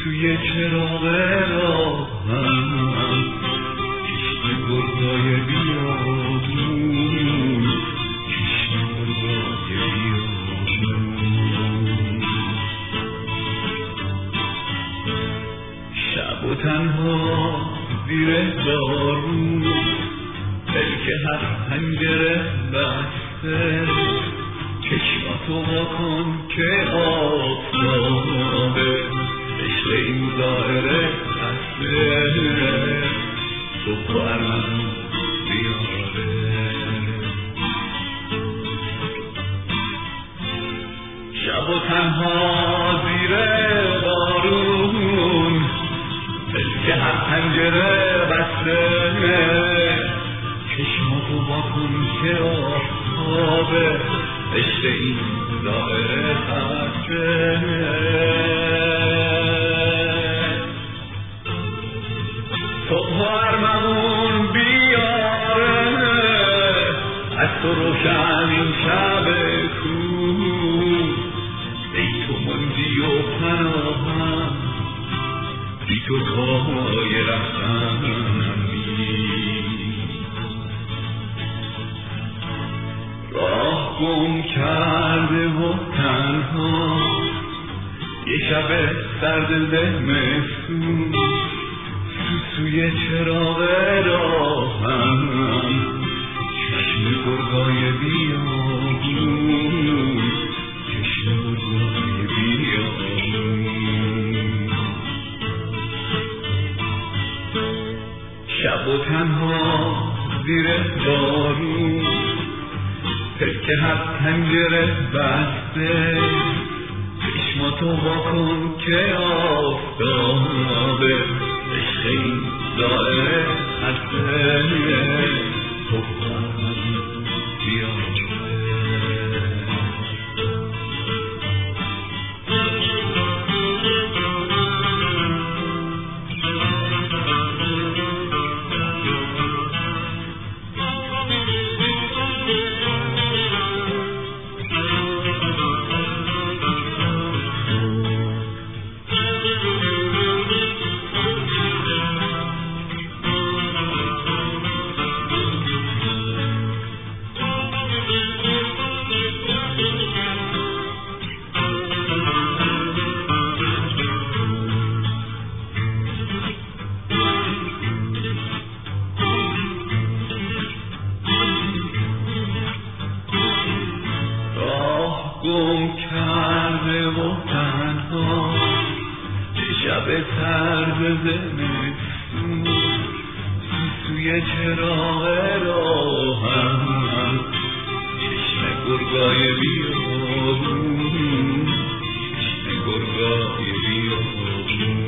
سوی چراغ راهم کشت گرگای بیابون کشت گرگای بیابون شب و تنها زیر بارون دل که هر پنجره بسته چشماتو واکن که آفتابه عشق این دایره بسته صبح و ارمغون بیاره شب و تنها زیر بارون دل که هر پنجره بسته چشماتو واکن که آفتابه عشق این دایره بسته صبح و ارمغون بیاره از تو روشن این شب کوه ای تو مندی و پناهم بی تو پای رفتن راه گم کرده و تنها یه شب سرد زمستون سوی چراغ راهم چشم گرگای بیابون چشم گرگای بیابون شب و تنها زیر بارون که هر پنجره بسته چشماتو واکن که آفتابه عشق این دایره بسته تو بیاره گم کرده و تنها شب سرد زمستون سوی چراغ راهم چشم گرگای بیابون چشم گرگای بیابون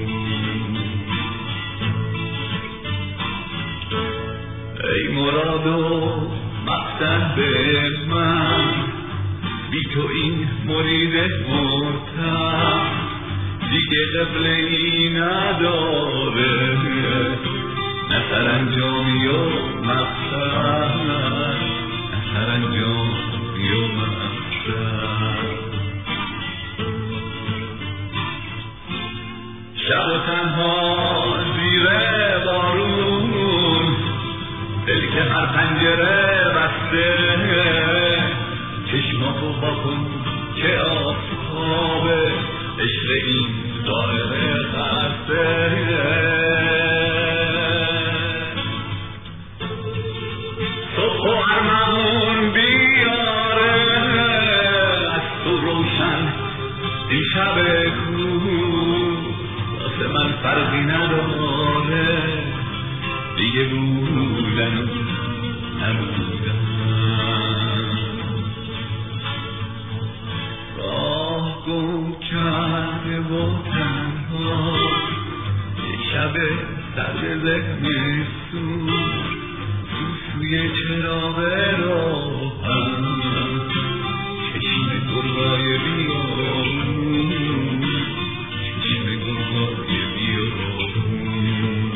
ای مراد و مقصد من بی تو این مرید مرتب دیگه قبله‌ای نداره نه سرانجامی و مقصد نه سرانجامی و مقصد شب و تنها زیر بارون دل که هر پنجره بسته چشماتو واکن که آفتابه عشق این دایره بسته صبح و ارمغون بیاره از تو روشن این شب کوه واسه من فرقی نداره دیگه بودن و نبودن گم کرده و تنها یک شب سرد زمستون سوی چراغ راهم چشم گرگای بیابون چشم گرگای بیابون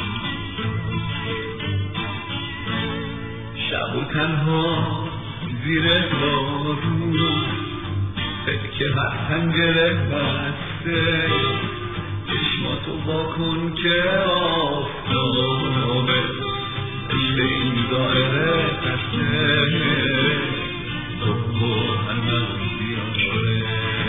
شب و تنها زیر بارون که هر پنجره بسته واکن که آفتابه عشق این دایره قصه تو همه بیاره.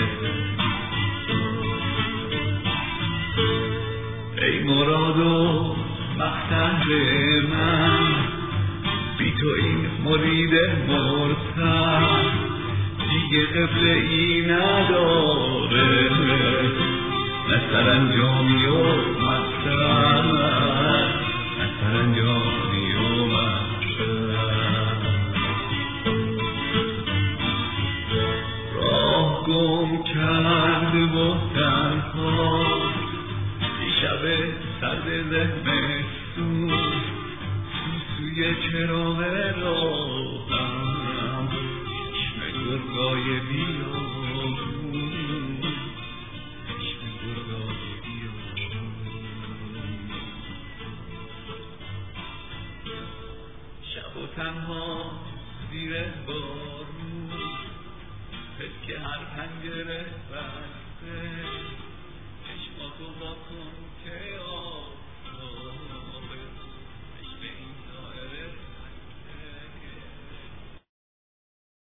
ای مراد و مقصد من بی تو این مرید مرتب دیگه قبله ای نداره، نه سرانجامی و مقصد، نه سرانجامی و مقصد. راه گم کرد و تنها شب سرد زمستون سوی چراغ راهم چشم گرگای بیابون، چشم گرگای بیابون. شب و تنها زیر بارون پس که هر پنجره بسته چشماتو واکن که